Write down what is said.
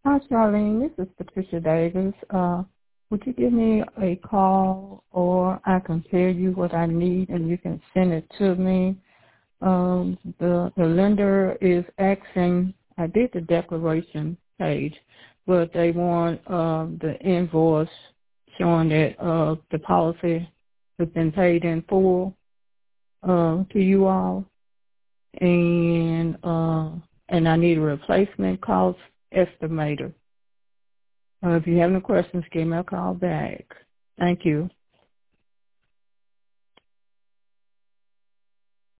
Hi, Charlene. This is Patricia Davis. Would you give me a call, or I can tell you what I need and you can send it to me? The lender is asking, I did the declaration page, but they want the invoice showing that the policy has been paid in full to you all, and I need a replacement cost estimator. If you have any questions, give me a call back. Thank you.